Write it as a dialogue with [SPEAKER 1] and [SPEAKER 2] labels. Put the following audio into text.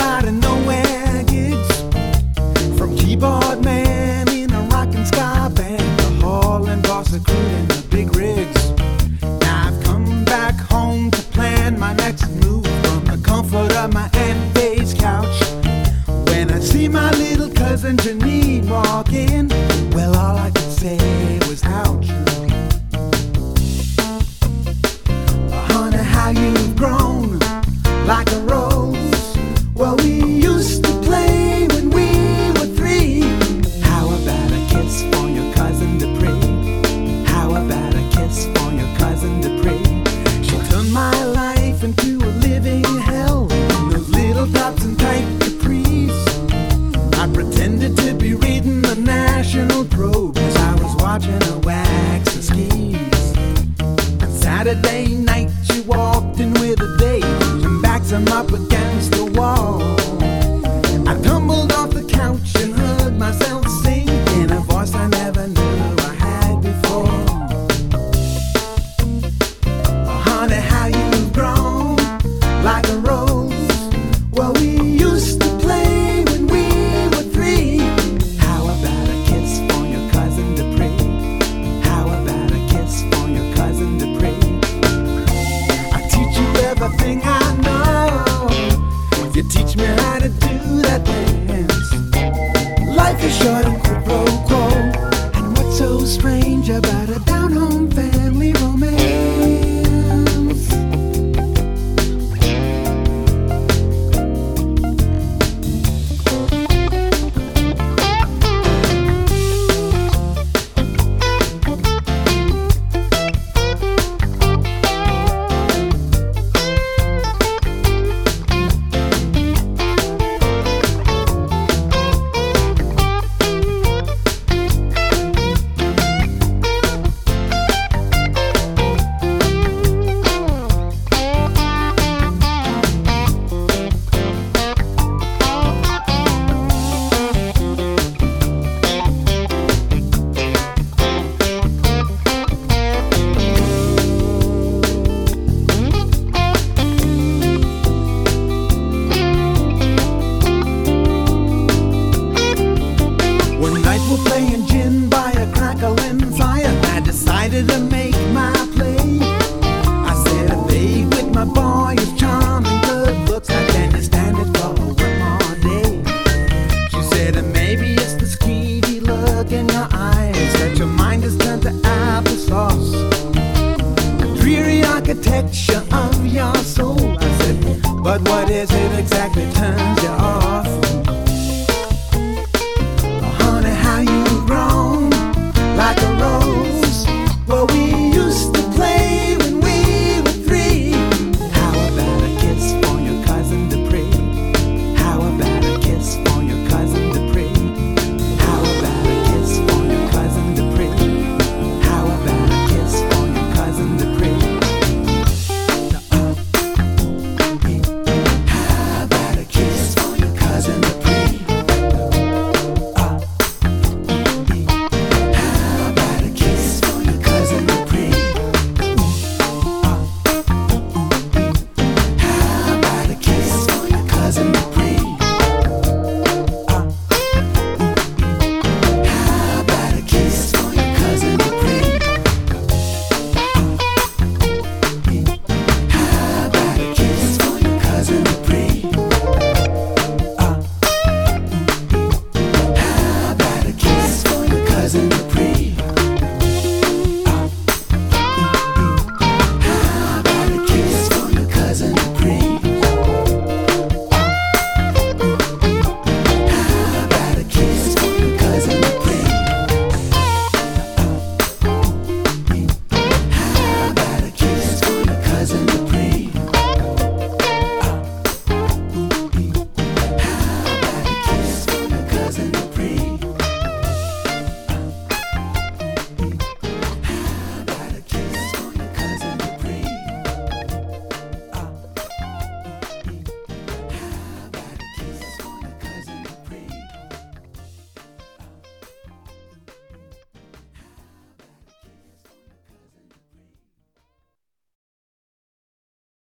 [SPEAKER 1] out of nowhere gigs, from keyboard man in a rockin' ska band to Hall and boss recruiting the big rigs. Now I've come back home to plan my next move from the comfort of my Aunt Faye's couch. When I see my little cousin Janine walk in, well, all I could say was, ouch. Honey, how you've grown like a rose. Well, we used to play when we were 3. How about a kiss for your cousin Dupree? How about a kiss for your cousin Dupree? She turned my life into a living hell in those little tops and tight capris. I pretended to be reading the National Probe as I was watching her wax her skis. On Saturday night she walked in with a date and backed him up against the wall. I tumbled off the couch and heard myself sing in a voice I never knew I had before. Oh, honey, how you've grown like a rose. Well, we used to play when we were 3. How about a kiss for your cousin Dupree? How about a kiss for your cousin Dupree? I teach you everything I know. You teach me how to do that dance. Life is short and quid pro quo. And what's so strange about a down-home family romance? Playing gin by a crackling fire, I decided to make my play. I said, babe, with my boyish charm and good looks, how can you stand it for one more day? She said, maybe it's the skeevy look in your eyes that your mind has turned to applesauce. The dreary architecture of your soul. I said, but what is it exactly turns you off?